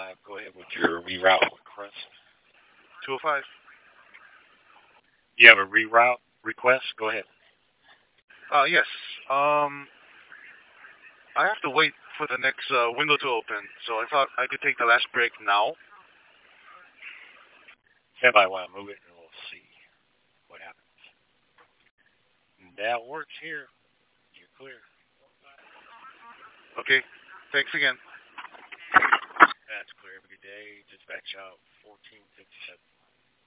205. Go ahead with your reroute request. 205. You have a reroute request? Go ahead. Yes. Um, I have to wait for the next window to open, so I thought I could take the last break now. Somebody want to move it, and we'll see what happens. That works here. You're clear. Okay. Thanks again. That's clear. Have a good day. Dispatch out 1457.